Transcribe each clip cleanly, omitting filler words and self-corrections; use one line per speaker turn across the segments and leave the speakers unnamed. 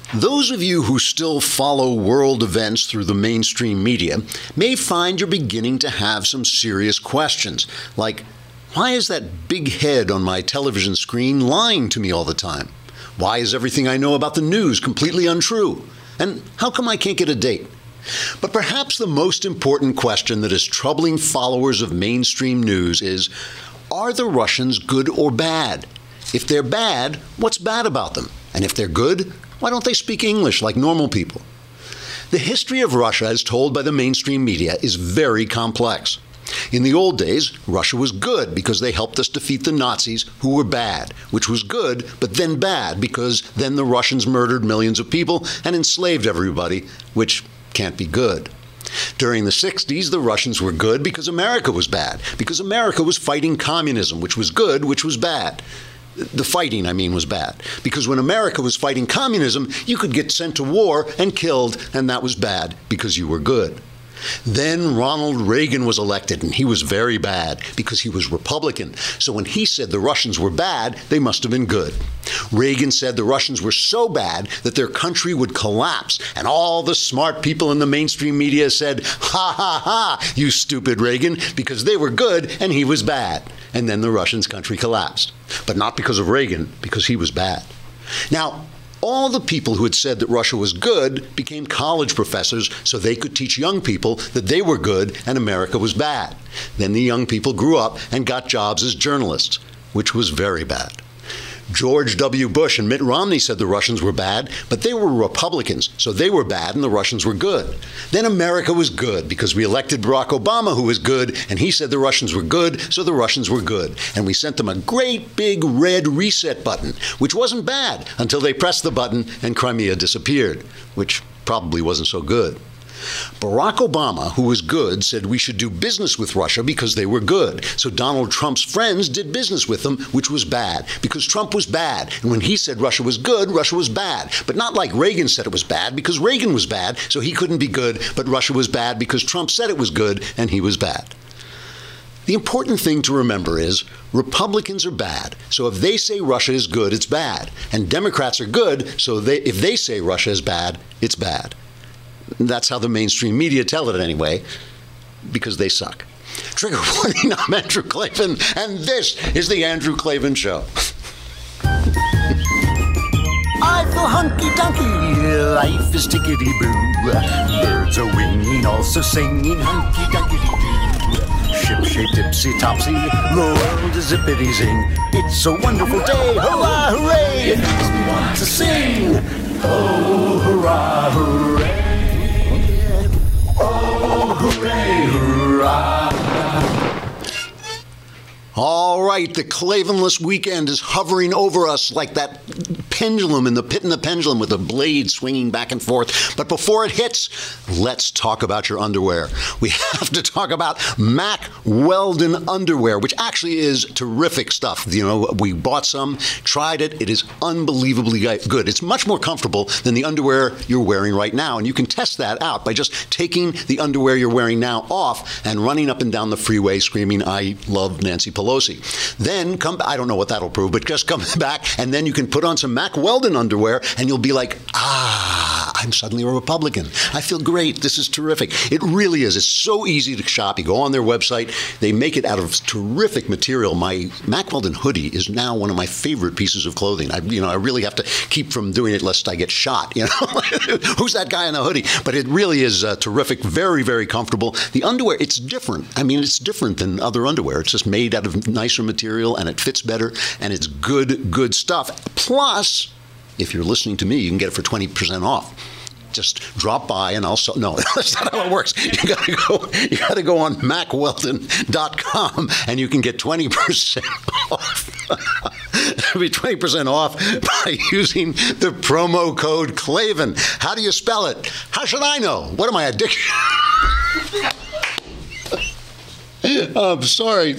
Those of you who still follow world events through the mainstream media may find you're beginning to have some serious questions, like, why is that big head on my television screen lying to me all the time? Why is everything I know about the news completely untrue? And how come I can't get a date? But perhaps the most important question that is troubling followers of mainstream news is, are the Russians good or bad? If they're bad, what's bad about them? And if they're good, why don't they speak English like normal people? The history of Russia, as told by the mainstream media, is very complex. In the old days, Russia was good because they helped us defeat the Nazis, who were bad, which was good, but then bad because then the Russians murdered millions of people and enslaved everybody, which can't be good. During the 60s, the Russians were good because America was bad, because America was fighting communism, which was good, which was bad. The fighting, was bad. Because when America was fighting communism, you could get sent to war and killed, and that was bad because you were good. Then Ronald Reagan was elected, and he was very bad because he was Republican. So when he said the Russians were bad, they must have been good. Reagan said the Russians were so bad that their country would collapse, and all the smart people in the mainstream media said, ha ha ha, you stupid Reagan, because they were good and he was bad. And then the Russians' country collapsed. But not because of Reagan, because he was bad. Now, all the people who had said that Russia was good became college professors so they could teach young people that they were good and America was bad. Then the young people grew up and got jobs as journalists, which was very bad. George W. Bush and Mitt Romney said the Russians were bad, but they were Republicans, so they were bad and the Russians were good. Then America was good because we elected Barack Obama, who was good, and he said the Russians were good, so the Russians were good. And we sent them a great big red reset button, which wasn't bad until they pressed the button and Crimea disappeared, which probably wasn't so good. Barack Obama, who was good, said we should do business with Russia because they were good. So Donald Trump's friends did business with them, which was bad, because Trump was bad. And when he said Russia was good, Russia was bad. But not like Reagan said it was bad, because Reagan was bad, so he couldn't be good, but Russia was bad because Trump said it was good, and he was bad. The important thing to remember is Republicans are bad, so if they say Russia is good, it's bad. And Democrats are good, so if they say Russia is bad, it's bad. That's how the mainstream media tell it anyway, because they suck. Trigger warning, I'm Andrew Klavan, and this is The Andrew Klavan Show. I feel hunky-dunky, life is tickety-boo. Birds are winging, also singing hunky-dunky-doo. Ship-shape, tipsy-topsy, the world is zippity-zing. It's a wonderful day, hurrah, hooray! It makes me want to sing, oh, hurrah, hooray! Oh, hooray, hurrah! All right, the Klavanless weekend is hovering over us like that pendulum in the pit in the pendulum with a blade swinging back and forth. But before it hits, let's talk about your underwear. We have to talk about Mack Weldon underwear, which actually is terrific stuff. You know, we bought some, tried it. It is unbelievably good. It's much more comfortable than the underwear you're wearing right now. And you can test that out by just taking the underwear you're wearing now off and running up and down the freeway screaming, I love Nancy Pelosi. Then I don't know what that'll prove, but just come back and then you can put on some Mack Weldon underwear and you'll be like, I'm suddenly a Republican. I feel great. This is terrific. It really is. It's so easy to shop. You go on their website. They make it out of terrific material. My Mack Weldon hoodie is now one of my favorite pieces of clothing. I really have to keep from doing it lest I get shot. Who's that guy in the hoodie? But it really is terrific. Very, very comfortable. The underwear, it's different. It's different than other underwear. It's just made out of nicer material and it fits better and it's good stuff. Plus, if you're listening to me, you can get it for 20% off. Just drop by and no, that's not how it works. You gotta go on MackWeldon.com and you can get 20% off. It'll be 20% off by using the promo code Klavan. How do you spell it? How should I know? What am I, addicted? I'm sorry.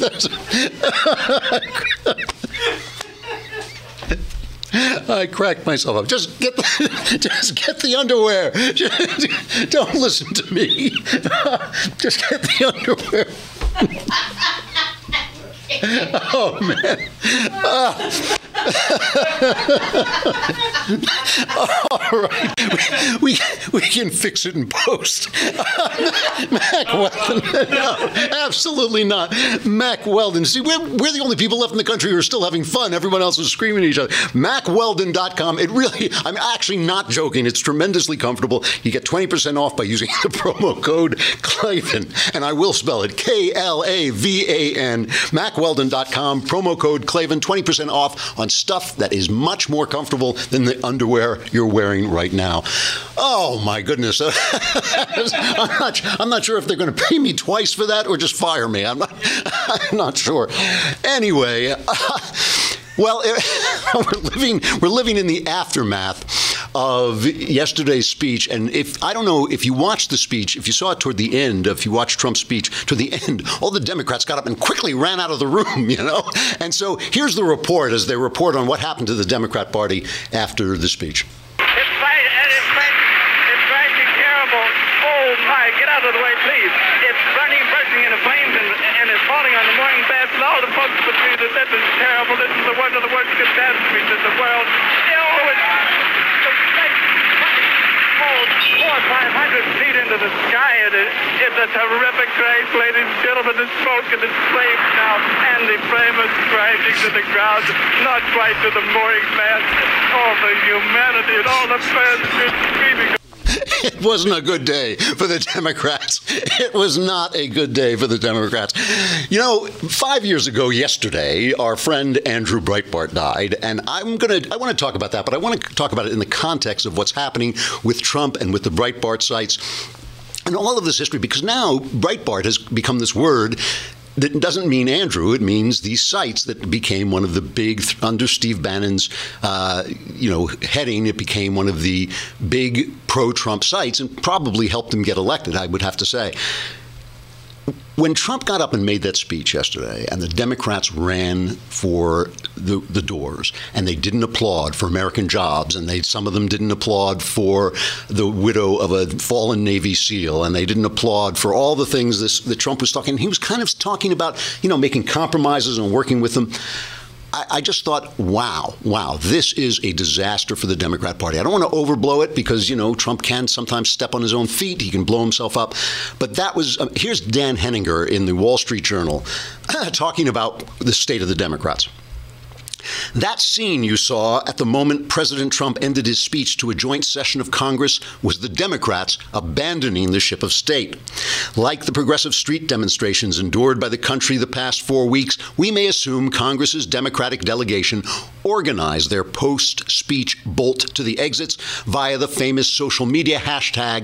I cracked myself up. Just get the underwear. Don't listen to me. Just get the underwear. Oh, man. All right, we can fix it in post. Mack Weldon, no, absolutely not. Mack Weldon. See, we're the only people left in the country who are still having fun. Everyone else is screaming at each other. MackWeldon.com. It really, I'm actually not joking. It's tremendously comfortable. You get 20% off by using the promo code Klavan, and I will spell it Klavan. MackWeldon.com. Promo code Klavan. 20% off on stuff that is much more comfortable than the underwear you're wearing right now. Oh my goodness. I'm not sure if they're going to pay me twice for that or just fire me. I'm not sure. Anyway, well, we're living in the aftermath of yesterday's speech, and I don't know if you watched the speech, if you saw it toward the end, if you watched Trump's speech toward the end, all the Democrats got up and quickly ran out of the room, And so here's the report as they report on what happened to the Democrat Party after the speech.
Get out of the way, please. It's burning, bursting into flames, and it's falling on the morning baths, and all the folks between us. This is terrible. This is one of the worst catastrophes in the world. It's 400 or 500 feet into the sky, and it's a terrific crash, ladies and gentlemen. The smoke and it's flames now, and the flame is crashing to the ground, not quite to the mooring mast. All the humanity and all the fans just screaming.
It wasn't a good day for the Democrats. It was not a good day for the Democrats. 5 years ago yesterday, our friend Andrew Breitbart died, and I want to talk about that, but I want to talk about it in the context of what's happening with Trump and with the Breitbart sites and all of this history, because now Breitbart has become this word that doesn't mean Andrew. It means these sites that became one of the big, under Steve Bannon's, heading. It became one of the big pro-Trump sites and probably helped him get elected, I would have to say. When Trump got up and made that speech yesterday and the Democrats ran for the doors and they didn't applaud for American jobs and some of them didn't applaud for the widow of a fallen Navy SEAL and they didn't applaud for all the things that Trump was talking. He was kind of talking about, making compromises and working with them. I just thought, wow, this is a disaster for the Democrat Party. I don't want to overblow it because, Trump can sometimes step on his own feet. He can blow himself up. But that was, here's Dan Henninger in the Wall Street Journal talking about the state of the Democrats. That scene you saw at the moment President Trump ended his speech to a joint session of Congress was the Democrats abandoning the ship of state. Like the progressive street demonstrations endured by the country the past 4 weeks, we may assume Congress's Democratic delegation organized their post-speech bolt to the exits via the famous social media hashtag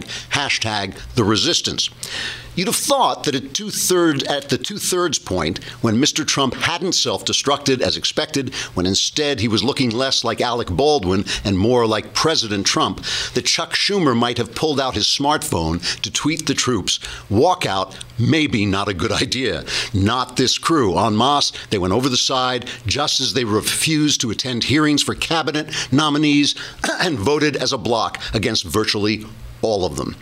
the resistance. You'd have thought that at the two-thirds point, when Mr. Trump hadn't self-destructed as expected, when instead he was looking less like Alec Baldwin and more like President Trump, that Chuck Schumer might have pulled out his smartphone to tweet the troops, walk out, maybe not a good idea. Not this crew. En masse, they went over the side just as they refused to attend hearings for cabinet nominees and voted as a bloc against virtually all of them.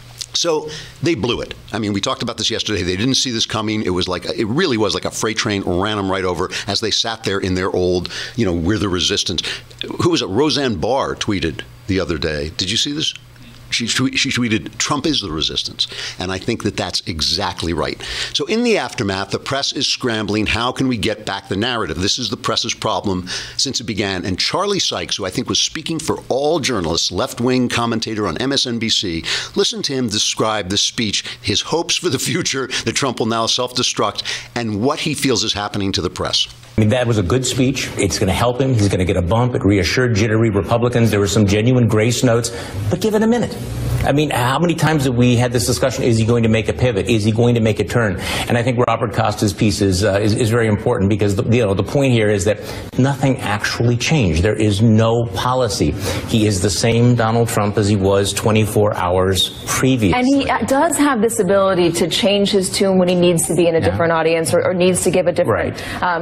So they blew it. I mean, we talked about this yesterday. They didn't see this coming. It really was like a freight train ran them right over as they sat there in their old, we're the resistance. Who was it? Roseanne Barr tweeted the other day. Did you see this? She tweeted, Trump is the resistance. And I think that that's exactly right. So in the aftermath, the press is scrambling. How can we get back the narrative? This is the press's problem since it began. And Charlie Sykes, who I think was speaking for all journalists, left-wing commentator on MSNBC, listen to him describe the speech, his hopes for the future, that Trump will now self-destruct, and what he feels is happening to the press.
I mean, that was a good speech. It's going to help him. He's going to get a bump. It reassured jittery Republicans. There were some genuine grace notes. But give it a minute. I mean, how many times have we had this discussion? Is he going to make a pivot? Is he going to make a turn? And I think Robert Costa's piece is very important because the point here is that nothing actually changed. There is no policy. He is the same Donald Trump as he was 24 hours previous.
And he does have this ability to change his tune when he needs to be in a different audience or needs to give a different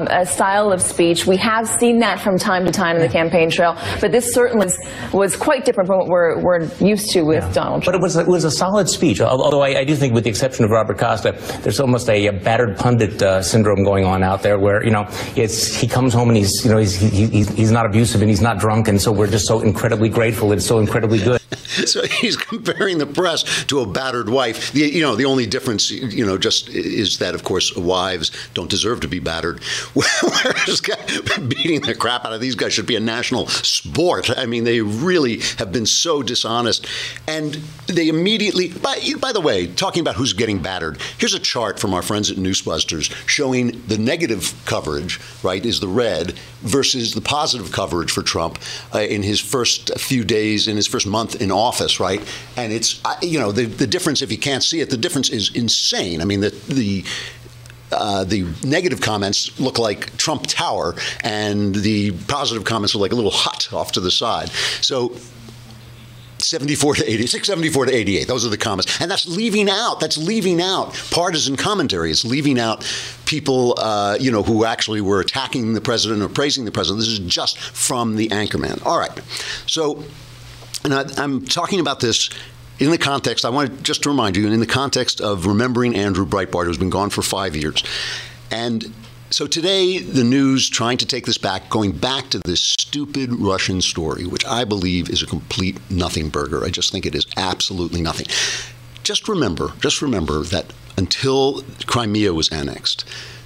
style of speech. We have seen that from time to time in the campaign trail, but this certainly was quite different from what we're used to with Donald Donald Trump.
But it was a solid speech, although I do think, with the exception of Robert Costa, there's almost a battered pundit syndrome going on out there where, he comes home and he's not abusive and he's not drunk, and so we're just so incredibly grateful. It's so incredibly good.
So he's comparing the press to a battered wife. The only difference, just is that, of course, wives don't deserve to be battered. Whereas beating the crap out of these guys should be a national sport. I mean, they really have been so dishonest. And they immediately, by the way, talking about who's getting battered, here's a chart from our friends at Newsbusters showing the negative coverage, right, is the red, versus the positive coverage for Trump in his first few days, in his first month in office, right? And it's, the difference, if you can't see it, the difference is insane. I mean, the negative comments look like Trump Tower, and the positive comments are like a little hut off to the side. So 74 to 86, 74 to 88. Those are the comments. And that's leaving out partisan commentary. It's leaving out people, who actually were attacking the president or praising the president. This is just from the anchorman. All right. So, and I'm talking about this in the context, I want just to remind you, in the context of remembering Andrew Breitbart, who's been gone for 5 years. And so today, the news trying to take this back, going back to this stupid Russian story, which I believe is a complete nothing burger. I just think it is absolutely nothing. Just remember that until Crimea was annexed,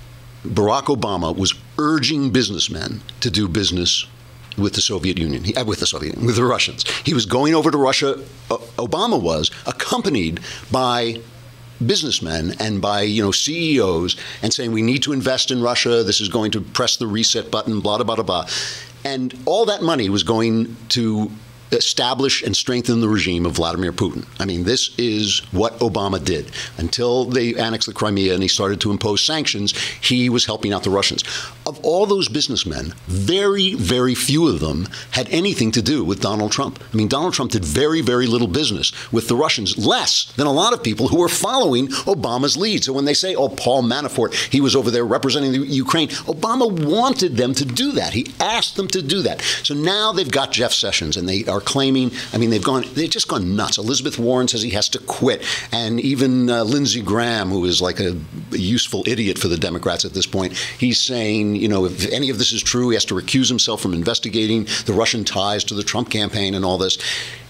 Barack Obama was urging businessmen to do business with the Soviet Union, with the Russians. He was going over to Russia. Obama was accompanied by businessmen and by CEOs, and saying we need to invest in Russia. This is going to press the reset button. Blah blah blah blah, and all that money was going to establish and strengthen the regime of Vladimir Putin. I mean, this is what Obama did. Until they annexed the Crimea and he started to impose sanctions, he was helping out the Russians. Of all those businessmen, very, very few of them had anything to do with Donald Trump. I mean, Donald Trump did very, very little business with the Russians, less than a lot of people who were following Obama's lead. So when they say, Paul Manafort, he was over there representing the Ukraine, Obama wanted them to do that. He asked them to do that. So now they've got Jeff Sessions, and they are claiming, they've just gone nuts. Elizabeth Warren says he has to quit. And even Lindsey Graham, who is like a useful idiot for the Democrats at this point, he's saying, if any of this is true, he has to recuse himself from investigating the Russian ties to the Trump campaign and all this.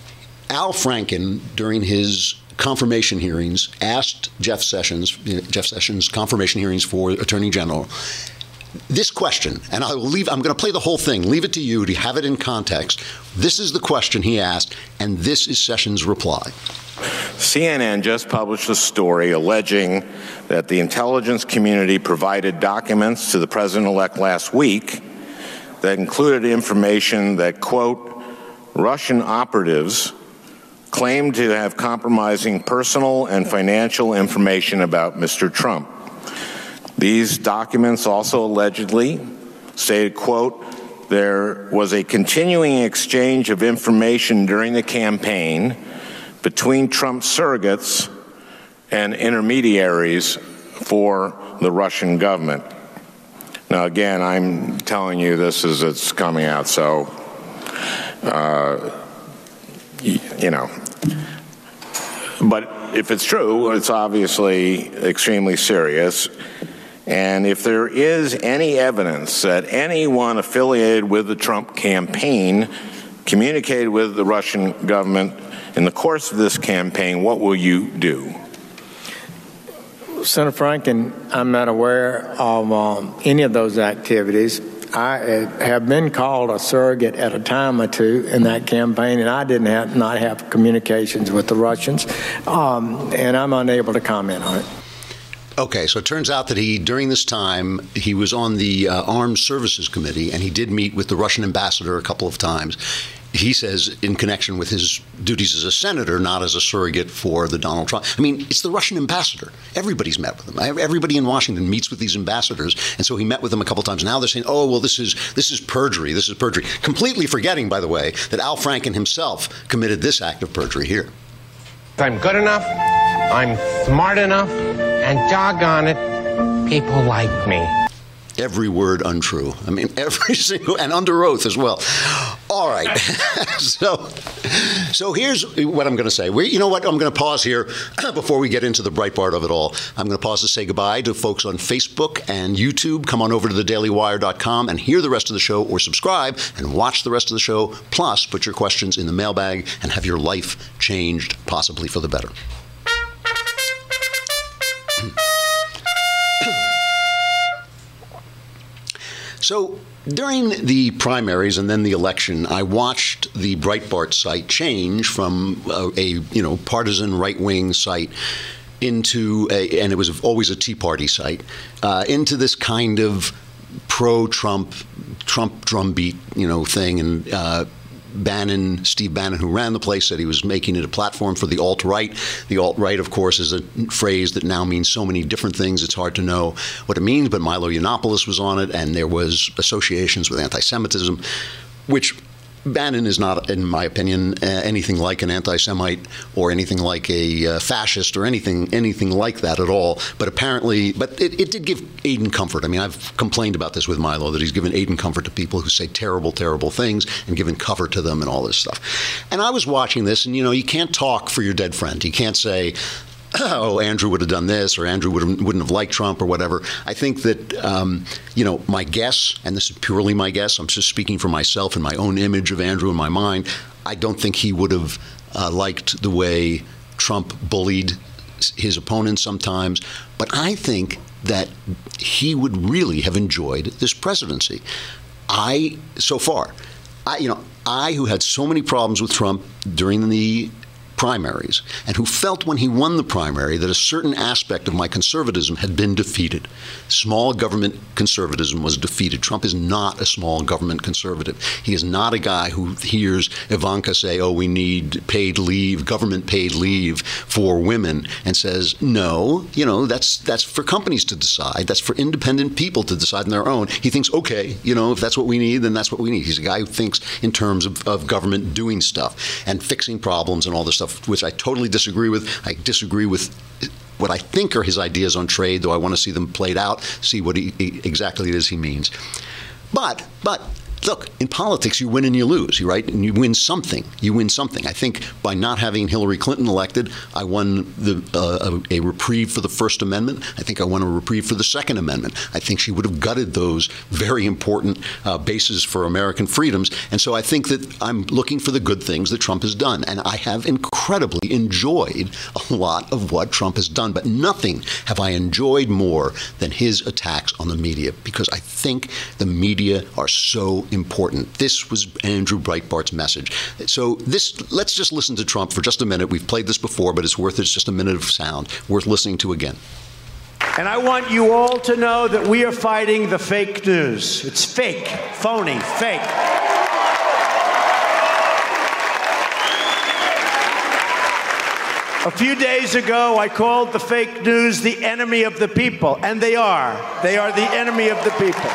Al Franken, during his confirmation hearings, asked Jeff Sessions confirmation hearings for Attorney General, this question, and I'm going to play the whole thing, leave it to you to have it in context. This is the question he asked, and this is Sessions' reply.
CNN just published a story alleging that the intelligence community provided documents to the president-elect last week that included information that, quote, Russian operatives claimed to have compromising personal and financial information about Mr. Trump. These documents also allegedly stated, quote, there was a continuing exchange of information during the campaign between Trump surrogates and intermediaries for the Russian government. Now, again, I'm telling you this as it's coming out, so, But if it's true, it's obviously extremely serious. And if there is any evidence that anyone affiliated with the Trump campaign communicated with the Russian government in the course of this campaign, what will you do?
Senator Franken, I'm not aware of any of those activities. I have been called a surrogate at a time or two in that campaign, and I not have communications with the Russians, and I'm unable to comment on it.
Okay, so it turns out that during this time, he was on the Armed Services Committee, and he did meet with the Russian ambassador a couple of times. He says in connection with his duties as a senator, not as a surrogate for the Donald Trump. I mean, it's the Russian ambassador. Everybody's met with him. Everybody in Washington meets with these ambassadors, and so he met with them a couple of times. Now they're saying, oh, well, this is perjury. This is perjury. Completely forgetting, by the way, that Al Franken himself committed this act of perjury here.
I'm good enough, I'm smart enough, and doggone it, people like me.
Every word untrue. I mean, every single, and under oath as well. All right. So here's what I'm going to say. You know what? I'm going to pause here before we get into the Breitbart of it all. I'm going to pause to say goodbye to folks on Facebook and YouTube. Come on over to thedailywire.com and hear the rest of the show, or subscribe and watch the rest of the show. Plus, put your questions in the mailbag and have your life changed, possibly for the better. So during the primaries and then the election, I watched the Breitbart site change from a partisan right-wing site into and it was always a Tea Party site, into this kind of pro-Trump drumbeat thing. And Steve Bannon, who ran the place, said he was making it a platform for the alt-right. The alt-right, of course, is a phrase that now means so many different things, it's hard to know what it means, but Milo Yiannopoulos was on it, and there was associations with anti-Semitism, which Bannon is not, in my opinion, anything like an anti-Semite or anything like a fascist or anything like that at all. But apparently, it did give Aiden comfort. I mean, I've complained about this with Milo, that he's given Aiden comfort to people who say terrible, terrible things and given cover to them and all this stuff. And I was watching this, and you can't talk for your dead friend. You can't say, oh, Andrew would have done this, or Andrew wouldn't have liked Trump, or whatever. I think that, my guess, and this is purely my guess, I'm just speaking for myself and my own image of Andrew in my mind, I don't think he would have liked the way Trump bullied his opponents sometimes, but I think that he would really have enjoyed this presidency. I, who had so many problems with Trump during the primaries, and who felt when he won the primary that a certain aspect of my conservatism had been defeated. Small government conservatism was defeated. Trump is not a small government conservative. He is not a guy who hears Ivanka say, oh, we need paid leave, government paid leave for women, and says, no, that's for companies to decide. That's for independent people to decide on their own. He thinks, okay, if that's what we need, then that's what we need. He's a guy who thinks in terms of government doing stuff and fixing problems and all this stuff, which I totally disagree with. I disagree with what I think are his ideas on trade, though I want to see them played out, see what exactly it is he means. But look, in politics, you win and you lose, right? And you win something. I think by not having Hillary Clinton elected, I won a reprieve for the First Amendment. I think I won a reprieve for the Second Amendment. I think she would have gutted those very important bases for American freedoms. And so I think that I'm looking for the good things that Trump has done. And I have incredibly enjoyed a lot of what Trump has done. But nothing have I enjoyed more than his attacks on the media, because I think the media are so important. This was Andrew Breitbart's message. So let's just listen to Trump for just a minute. We've played this before, but it's just a minute of sound worth listening to again.
And I want you all to know that we are fighting the fake news. It's fake, phony, fake. A few days ago, I called the fake news the enemy of the people, and they are. They are the enemy of the people.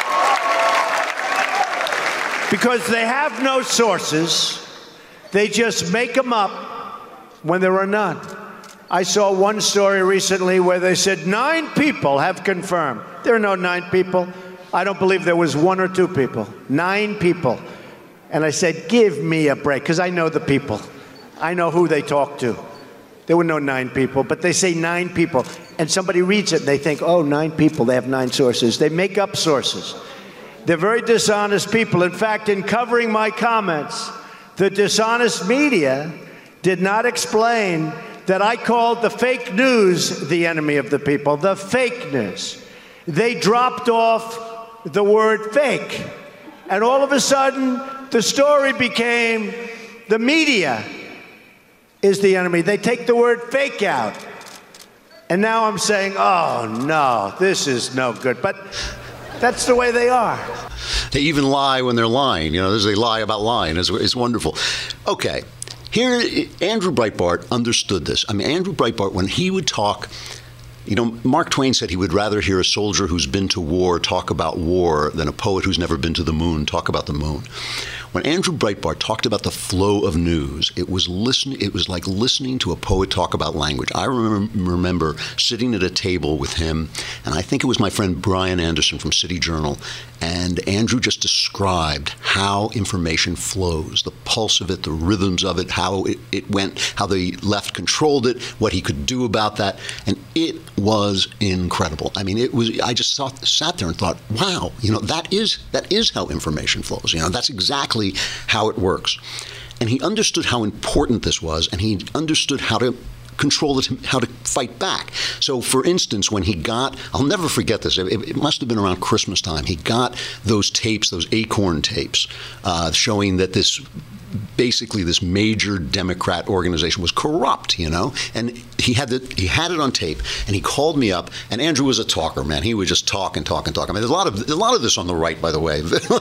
Because they have no sources, they just make them up when there are none. I saw one story recently where they said 9 people have confirmed. There are no 9 people. I don't believe there was 1 or 2 people. 9 people. And I said, give me a break, because I know the people. I know who they talk to. There were no 9 people, but they say 9 people. And somebody reads it and they think, oh, 9 people, they have 9 sources. They make up sources. They're very dishonest people. In fact, in covering my comments, the dishonest media did not explain that I called the fake news the enemy of the people, the fake news. They dropped off the word fake. And all of a sudden, the story became the media is the enemy. They take the word fake out. And now I'm saying, oh, no, this is no good. But that's the way they are.
They even lie when they're lying. They lie about lying. It's wonderful. Okay. Here, Andrew Breitbart understood this. I mean, Andrew Breitbart, when he would talk, Mark Twain said he would rather hear a soldier who's been to war talk about war than a poet who's never been to the moon talk about the moon. When Andrew Breitbart talked about the flow of news, it was like listening to a poet talk about language. I remember sitting at a table with him, and I think it was my friend Brian Anderson from City Journal, and Andrew just described how information flows, the pulse of it, the rhythms of it, how it went, how the left controlled it, what he could do about that, and it was incredible. I mean, I just sat there and thought, wow, that is how information flows. That's exactly how it works. And he understood how important this was, and he understood how to control it, how to fight back. So, for instance, when he got, I'll never forget this, it must have been around Christmas time, he got those tapes, those Acorn tapes, showing that basically this major Democrat organization was corrupt, and he had it on tape, and he called me up, and Andrew was a talker, man. He would just talk and talk and talk. I mean, there's a lot of this on the right, by the way.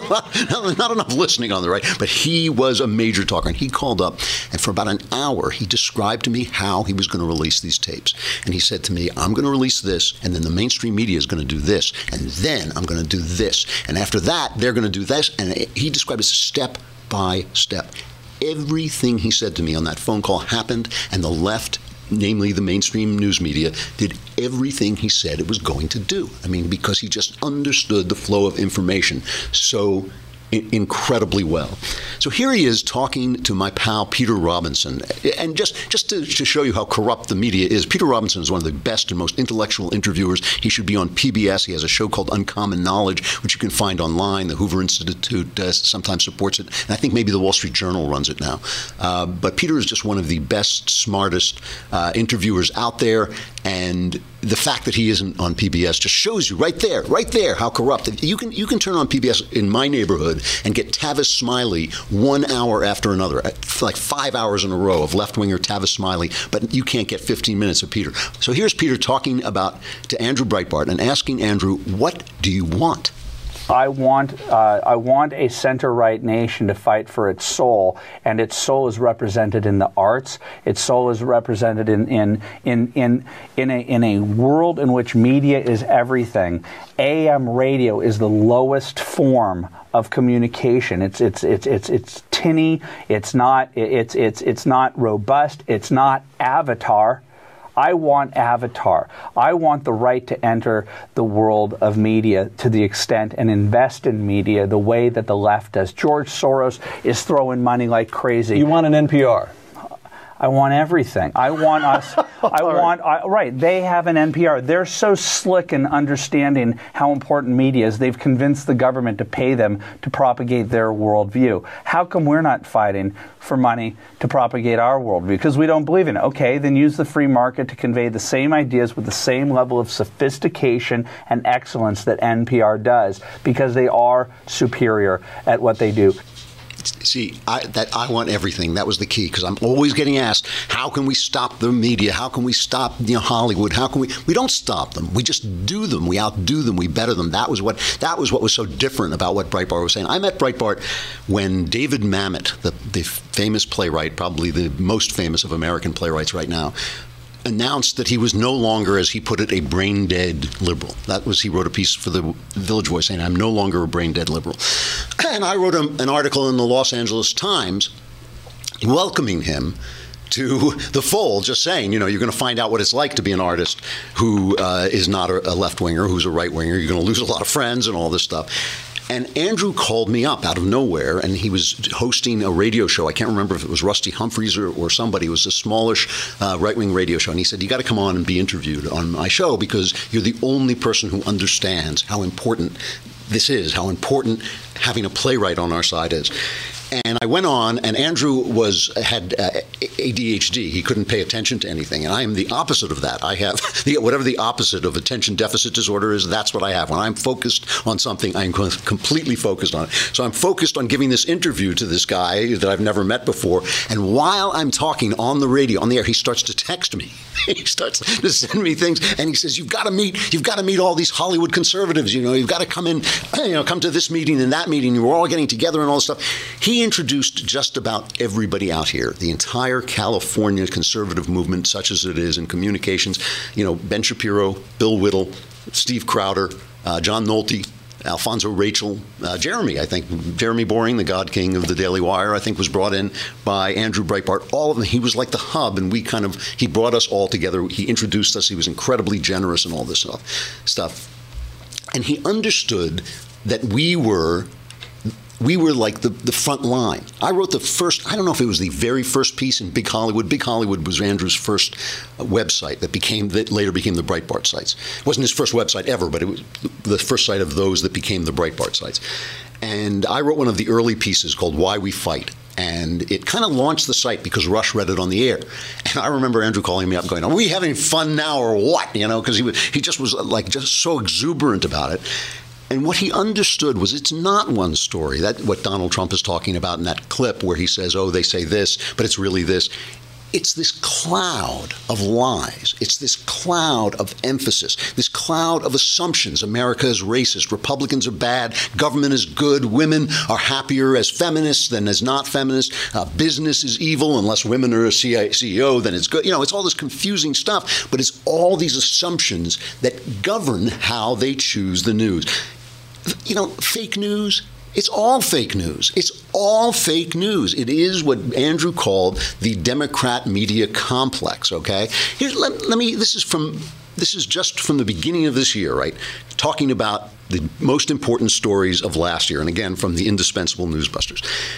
Not enough listening on the right, but he was a major talker, and he called up, and for about an hour, he described to me how he was going to release these tapes. And he said to me, I'm going to release this, and then the mainstream media is going to do this, and then I'm going to do this, and after that, they're going to do this, and he described it as step by step. Everything he said to me on that phone call happened, and the left, namely the mainstream news media, did everything he said it was going to do. I mean, because he just understood the flow of information so incredibly well. So here he is talking to my pal Peter Robinson, and just to show you how corrupt the media is, Peter Robinson is one of the best and most intellectual interviewers. He should be on PBS. He has a show called Uncommon Knowledge, which you can find online. The Hoover Institute sometimes supports it, and I think maybe the Wall Street Journal runs it now. But Peter is just one of the best, smartest interviewers out there, and the fact that he isn't on PBS just shows you right there how corrupt. You can turn on PBS in my neighborhood and get Tavis Smiley 1 hour after another, like 5 hours in a row of left-winger Tavis Smiley, but you can't get 15 minutes of Peter. So here's Peter talking to Andrew Breitbart and asking Andrew, what do you want?
I want a center-right nation to fight for its soul, and its soul is represented in the arts. Its soul is represented in a world in which media is everything. AM radio is the lowest form of communication. It's tinny. It's not robust. It's not Avatar. I want Avatar. I want the right to enter the world of media to the extent and invest in media the way that the left does. George Soros is throwing money like crazy.
You want an NPR?
I want everything. I want us. Right. They have an NPR. They're so slick in understanding how important media is. They've convinced the government to pay them to propagate their worldview. How come we're not fighting for money to propagate our worldview? Because we don't believe in it. Okay, then use the free market to convey the same ideas with the same level of sophistication and excellence that NPR does, because they are superior at what they do.
See, I want everything. That was the key, because I'm always getting asked, how can we stop the media? How can we stop Hollywood? How can we don't stop them. We just do them. We outdo them. We better them. That was what was so different about what Breitbart was saying. I met Breitbart when David Mamet, the famous playwright, probably the most famous of American playwrights right now, announced that he was no longer, as he put it, a brain-dead liberal. He wrote a piece for the Village Voice saying, I'm no longer a brain-dead liberal. And I wrote an article in the Los Angeles Times welcoming him to the fold, just saying, you're going to find out what it's like to be an artist who is not a left-winger, who's a right-winger. You're going to lose a lot of friends and all this stuff. And Andrew called me up out of nowhere, and he was hosting a radio show. I can't remember if it was Rusty Humphreys or somebody. It was a smallish right-wing radio show. And he said, you got to come on and be interviewed on my show, because you're the only person who understands how important this is, how important having a playwright on our side is. And I went on, and Andrew had ADHD. He couldn't pay attention to anything. And I am the opposite of that. I have whatever the opposite of attention deficit disorder is, that's what I have. When I'm focused on something, I'm completely focused on it. So I'm focused on giving this interview to this guy that I've never met before. And while I'm talking on the radio, on the air, he starts to text me. He starts to send me things, and he says, you've got to meet all these Hollywood conservatives. You've got to come in, come to this meeting and that meeting. We're all getting together and all this stuff. He introduced just about everybody out here, the entire California conservative movement, such as it is in communications. Ben Shapiro, Bill Whittle, Steve Crowder, John Nolte, Alfonso Rachel, Jeremy, I think. Jeremy Boring, the God King of the Daily Wire, I think was brought in by Andrew Breitbart. All of them, he was like the hub, and he brought us all together. He introduced us. He was incredibly generous and all this stuff. And he understood that we were like the front line. I wrote the first, I don't know if it was the very first piece in Big Hollywood. Big Hollywood was Andrew's first website that later became the Breitbart sites. It wasn't his first website ever, but it was the first site of those that became the Breitbart sites. And I wrote one of the early pieces called Why We Fight. And it kind of launched the site because Rush read it on the air. And I remember Andrew calling me up and going, are we having fun now or what? Because he just was just so exuberant about it. And what he understood was it's not one story. That what Donald Trump is talking about in that clip where he says, oh, they say this, but it's really this. It's this cloud of lies. It's this cloud of emphasis, this cloud of assumptions. America is racist. Republicans are bad. Government is good. Women are happier as feminists than as not feminists. Business is evil. Unless women are a CEO, then it's good. It's all this confusing stuff, but it's all these assumptions that govern how they choose the news. Fake news. It's all fake news. It's all fake news. It is what Andrew called the Democrat media complex, okay? This is just from the beginning of this year, right? Talking about the most important stories of last year, and again, from the indispensable Newsbusters.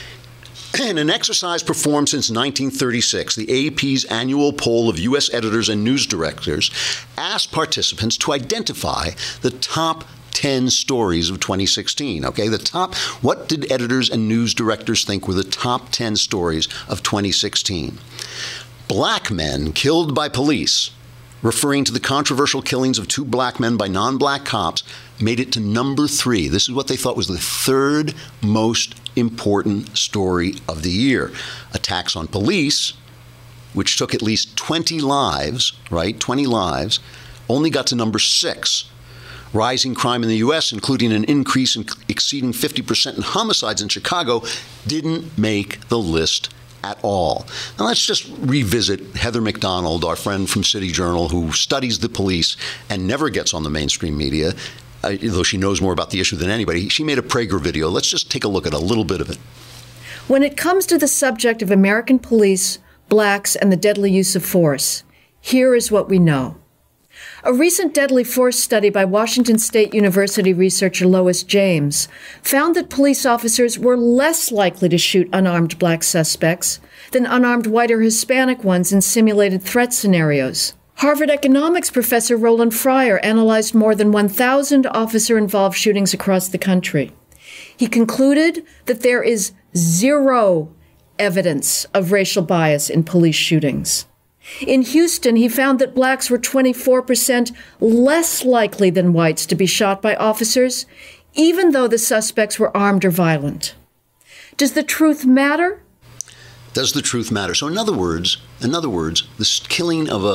In an exercise performed since 1936, the AP's annual poll of U.S. editors and news directors asked participants to identify the top 10 stories of 2016, okay? What did editors and news directors think were the top 10 stories of 2016? Black men killed by police, referring to the controversial killings of 2 black men by non-black cops, made it to number 3. This is what they thought was the third most important story of the year. Attacks on police, which took at least 20 lives, right? 20 lives, only got to number 6. Rising crime in the U.S., including an increase exceeding 50% in homicides in Chicago, didn't make the list at all. Now let's just revisit Heather McDonald, our friend from City Journal, who studies the police and never gets on the mainstream media, though she knows more about the issue than anybody. She made a Prager video. Let's just take a look at a little bit of it.
When it comes to the subject of American police, blacks, and the deadly use of force, here is what we know. A recent deadly force study by Washington State University researcher Lois James found that police officers were less likely to shoot unarmed black suspects than unarmed white or Hispanic ones in simulated threat scenarios. Harvard economics professor Roland Fryer analyzed more than 1,000 officer-involved shootings across the country. He concluded that there is zero evidence of racial bias in police shootings. In Houston, he found that blacks were 24% less likely than whites to be shot by officers, even though the suspects were armed or violent. Does the truth matter?
Does the truth matter? So in other words, this killing of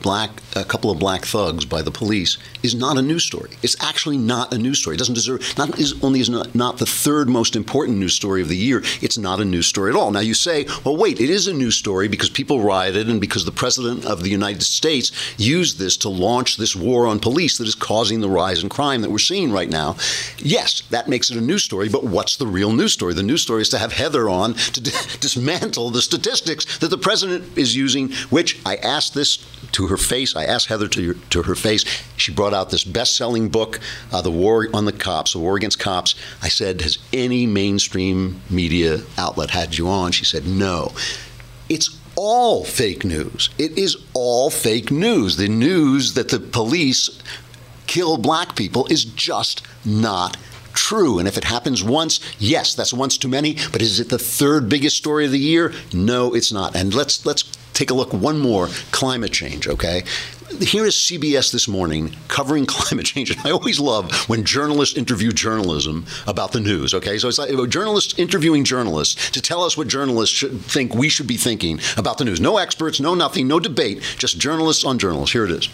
a couple of black thugs by the police is not a news story. It's actually not a news story. It doesn't deserve, not the third most important news story of the year. It's not a news story at all. Now you say, well, wait, it is a news story because people rioted and because the president of the United States used this to launch this war on police that is causing the rise in crime that we're seeing right now. Yes, that makes it a news story, but what's the real news story? The news story is to have Heather on to dismantle the statistics that the president is using, which I asked this to her face. I asked Heather to her face. She brought out this best-selling book, The War on the Cops, The War Against Cops. I said, has any mainstream media outlet had you on? She said, no. It's all fake news. It is all fake news. The news that the police kill black people is just not true. And if it happens once, yes, that's once too many. But is it the third biggest story of the year? No, it's not. And let's take a look one more. Climate change, okay? Here is CBS This Morning covering climate change. And I always love when journalists interview journalism about the news, okay? So it's like journalists interviewing journalists to tell us what journalists should think we should be thinking about the news. No experts, no nothing, no debate, just journalists on journalists. Here it is.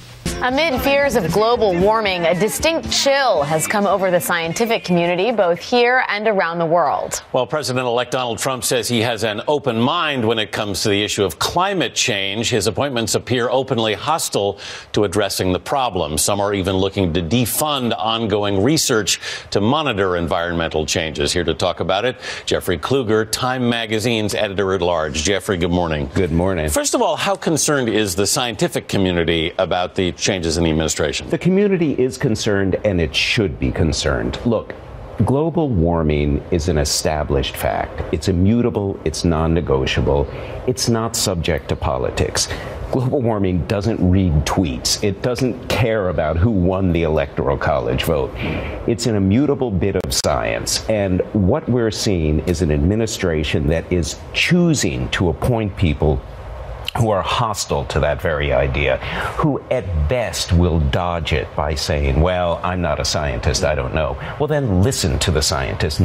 Amid fears of global warming, a distinct chill has come over the scientific community, both here and around the world.
Well, President-elect Donald Trump says he has an open mind when it comes to the issue of climate change. His appointments appear openly hostile to addressing the problem. Some are even looking to defund ongoing research to monitor environmental changes. Here to talk about it, Jeffrey Kluger, Time Magazine's editor-at-large. Jeffrey, good morning.
Good morning.
First of all, how concerned is the scientific community about the changes in the administration?
The community is concerned, and it should be concerned. Look, global warming is an established fact. It's immutable. It's non-negotiable. It's not subject to politics. Global warming doesn't read tweets. It doesn't care about who won the Electoral College vote. It's an immutable bit of science. And what we're seeing is an administration that is choosing to appoint people who are hostile to that very idea, who at best will dodge it by saying, well, I'm not a scientist, I don't know. Well, then listen to the scientists,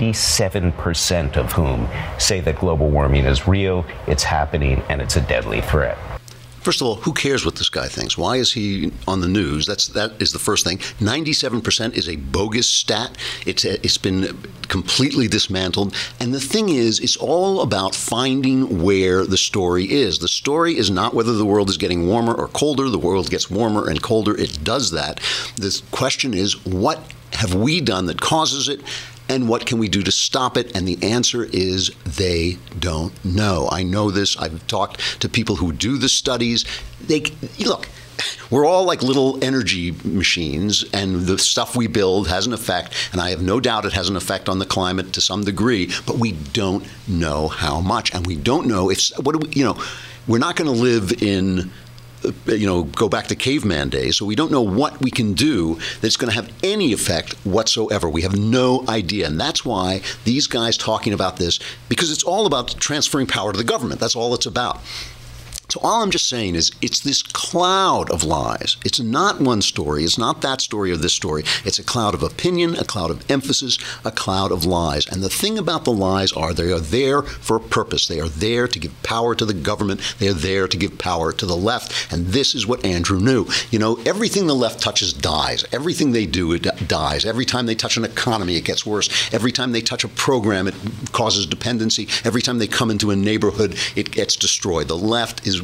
97% of whom say that global warming is real, it's happening, and it's a deadly threat.
First of all, who cares what this guy thinks? Why is he on the news? That is the first thing. 97% is a bogus stat. It's been completely dismantled. And the thing is, it's all about finding where the story is. The story is not whether the world is getting warmer or colder. The world gets warmer and colder. It does that. The question is, what have we done that causes it? And what can we do to stop it? And the answer is they don't know. I know this. I've talked to people who do the studies. Look, we're all like little energy machines, and the stuff we build has an effect, and I have no doubt it has an effect on the climate to some degree, but we don't know how much, and we don't know if, we're not going to live in go back to caveman days. So we don't know what we can do that's going to have any effect whatsoever. We have no idea. And that's why these guys talking about this, because it's all about transferring power to the government. That's all it's about. So all I'm just saying is it's this cloud of lies. It's not one story. It's not that story or this story. It's a cloud of opinion, a cloud of emphasis, a cloud of lies. And the thing about the lies are they are there for a purpose. They are there to give power to the government. They are there to give power to the left. And this is what Andrew knew. Everything the left touches dies. Everything they do, it dies. Every time they touch an economy, it gets worse. Every time they touch a program, it causes dependency. Every time they come into a neighborhood, it gets destroyed. The left is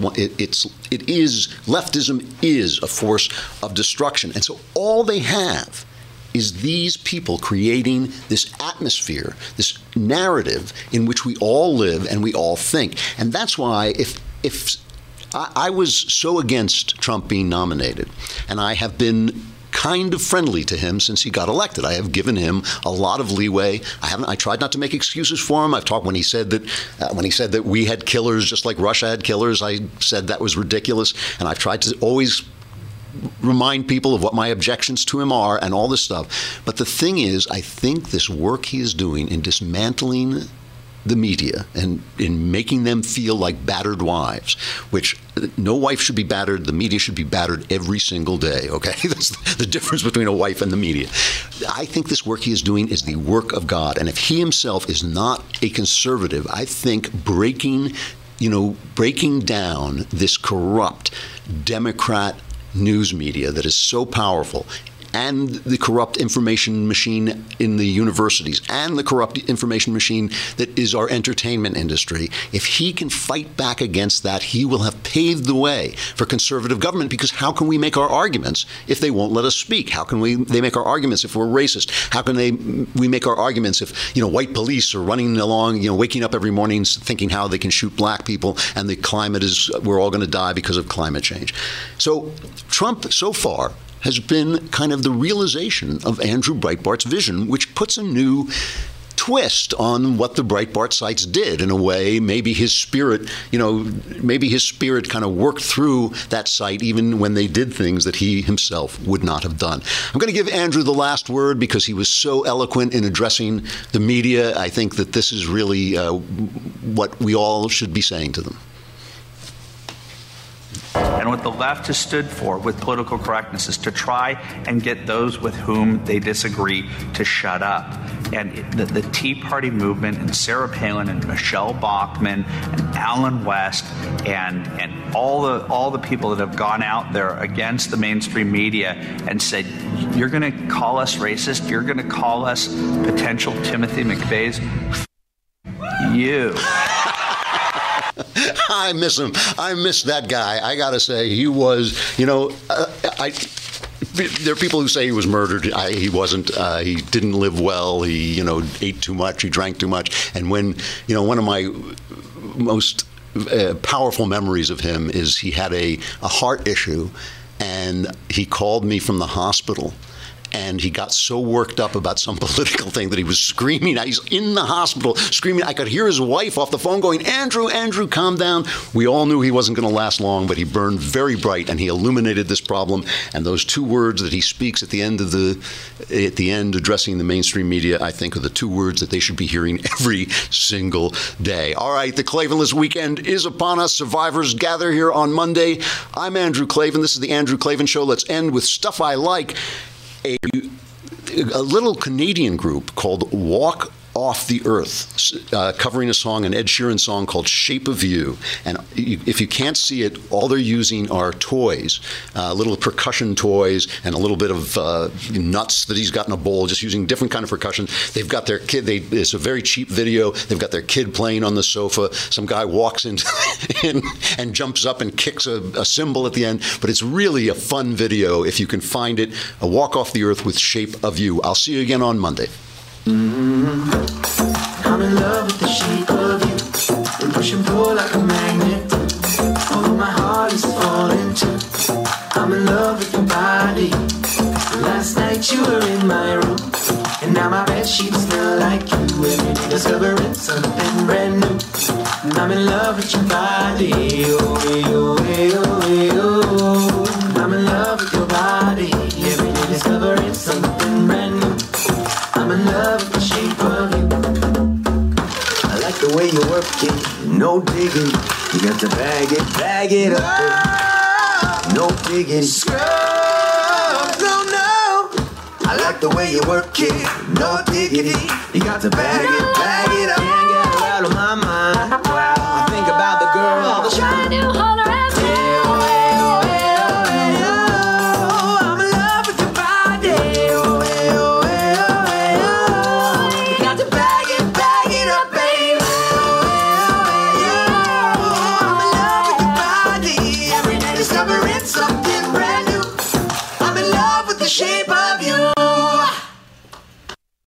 leftism is a force of destruction. And so all they have is these people creating this atmosphere, this narrative in which we all live and we all think. And that's why if I was so against Trump being nominated, and I have been kind of friendly to him since he got elected. I have given him a lot of leeway. I tried not to make excuses for him. I've talked when he said that we had killers just like Russia had killers. I said that was ridiculous, and I've tried to always remind people of what my objections to him are and all this stuff. But the thing is, I think this work he is doing in dismantling the media and in making them feel like battered wives, which no wife should be battered. The media should be battered every single day, okay? That's the difference between a wife and the media. I think this work he is doing is the work of God. And if he himself is not a conservative, I think breaking down this corrupt Democrat news media that is so powerful, and the corrupt information machine in the universities, and the corrupt information machine that is our entertainment industry, if he can fight back against that, he will have paved the way for conservative government, because how can we make our arguments if they won't let us speak? How can they make our arguments if we're racist? How can we make our arguments if, white police are running along, waking up every morning thinking how they can shoot black people, and the climate is, we're all going to die because of climate change. So Trump, so far, has been kind of the realization of Andrew Breitbart's vision, which puts a new twist on what the Breitbart sites did. In a way, maybe his spirit kind of worked through that site even when they did things that he himself would not have done. I'm going to give Andrew the last word because he was so eloquent in addressing the media. I think that this is really what we all should be saying to them.
And what the left has stood for with political correctness is to try and get those with whom they disagree to shut up. the Tea Party movement and Sarah Palin and Michelle Bachmann and Alan West and all the people that have gone out there against the mainstream media and said, you're going to call us racist, you're going to call us potential Timothy McVeighs. You.
I miss him. I miss that guy. I got to say, he was, there are people who say he was murdered. He wasn't. He didn't live well. He, ate too much. He drank too much. And when, one of my most powerful memories of him is he had a heart issue, and he called me from the hospital. And he got so worked up about some political thing that he was screaming. He's in the hospital screaming. I could hear his wife off the phone going, Andrew, calm down. We all knew he wasn't going to last long, but he burned very bright, and he illuminated this problem. And those two words that he speaks at the end addressing the mainstream media, I think are the two words that they should be hearing every single day. All right, the Klavanless weekend is upon us. Survivors gather here on Monday. I'm Andrew Klavan. This is the Andrew Klavan Show. Let's end with stuff I like. A little Canadian group called Walk Off the Earth, covering an Ed Sheeran song called Shape of You. And if you can't see it, all they're using are toys, little percussion toys and a little bit of nuts that he's got in a bowl, just using different kind of percussion. They've got their kid, it's a very cheap video. They've got their kid playing on the sofa. Some guy walks in and jumps up and kicks a cymbal at the end. But it's really a fun video if you can find it. A Walk Off the Earth with Shape of You. I'll see you again on Monday.
I'm in love with the shape of you. And push and pull like a magnet. Although my heart is falling too. I'm in love with your body. Last night you were in my room, and now my bed sheets smell like you. Every day discovering something brand new. And I'm in love with your body. Oh, oh, oh, oh. I'm in love with your body. Every day discovering something brand new. I'm in love with the shape of you. I like the way you work it, no digging. You got to bag it up. No digging. Scrub, no. I like the way you work it, no diggity. You got to bag it up.